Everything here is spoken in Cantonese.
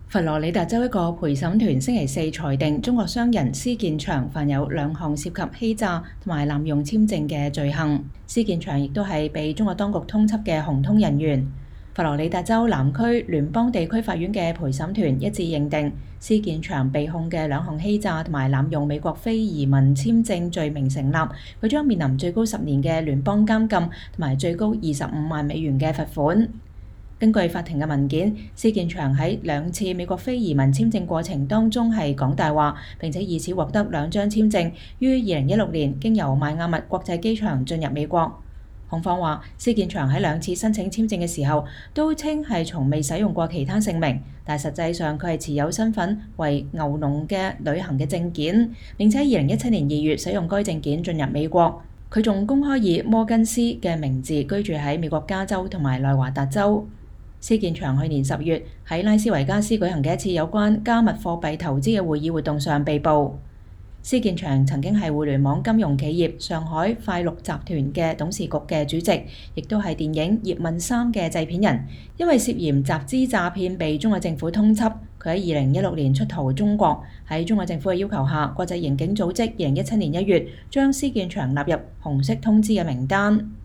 佛羅里達州一個陪審團星期四裁定中國商人施建祥犯有兩項涉及欺詐同埋濫用簽證嘅罪行。施建祥亦都係被中國當局通緝嘅紅通人員。佛羅里達州南區聯邦地區法院嘅陪審團一致認定施建祥被控嘅兩項欺詐同埋濫用美國非移民簽證罪名成立，佢將面臨最高10年嘅聯邦監禁同埋最高25萬美元嘅罰款。根據法庭嘅文件，施建祥喺2次美國非移民簽證過程當中係講大話，並且以此獲得2張簽證，於2016年經由邁阿密國際機場進入美國。控方話，施建祥喺2次申請簽證嘅時候，都稱係從未使用過其他姓名，但實際上佢係持有身份為牛農嘅旅行嘅證件，並且2017年2月使用該證件進入美國。佢仲公開以摩根斯嘅名字居住喺美國加州同埋內華達州。施建祥去年10月喺拉斯維加斯舉行嘅一次有關加密貨幣投資嘅會議活動上被捕。施建祥曾經係互聯網金融企業上海快鹿集團嘅董事局嘅主席，亦都係電影《葉問3》嘅製片人，因為涉嫌集資詐騙被中國政府通緝。佢喺2016年出逃中國，喺中國政府嘅要求下，國際刑警組織2017年1月將施建祥納入紅色通知嘅名單。